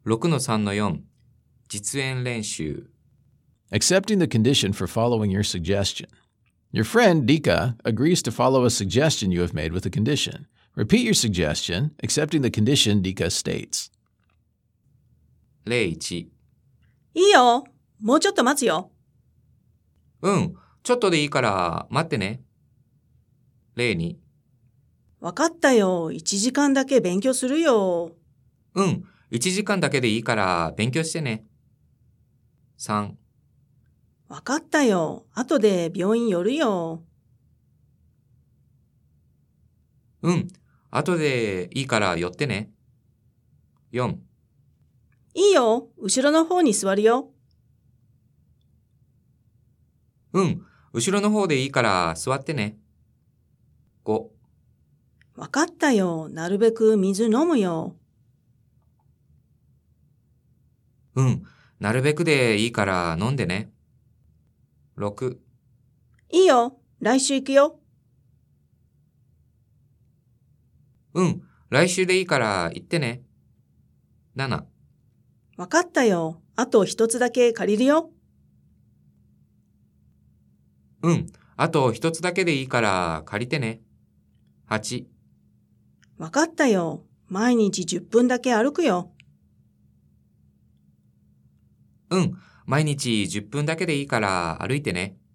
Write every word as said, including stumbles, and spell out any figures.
ろくのさんのよん 実演練習 Accepting the condition for following your suggestion. Your friend, Dika, agrees to follow a suggestion you have made with a condition. Repeat your suggestion, accepting the condition Dika states. 例いちいいよ。もうちょっと待つよ。 うん、ちょっとでいいから待ってね。例にわかったよ。いちじかんだけ勉強するよ。 うん、いちじかんだけでいいから勉強してね。さんわかったよ。後で病院寄るよ。 うん、後でいいから寄ってね。よんいいよ。後ろの方に座るよ。 うん、後ろの方でいいから座ってね。ごわかったよ。なるべく水飲むよ。 うん、なるべくでいいから飲んでね。ろくいいよ。来週行くよ。 うん、来週でいいから行ってね。ななわかったよ。あと一つだけ借りるよ。 うん、あと一つだけでいいから借りてね。はちわかったよ。毎日じゅっぷんだけ歩くよ。 うん、毎日じゅっぷんだけでいいから歩いてね。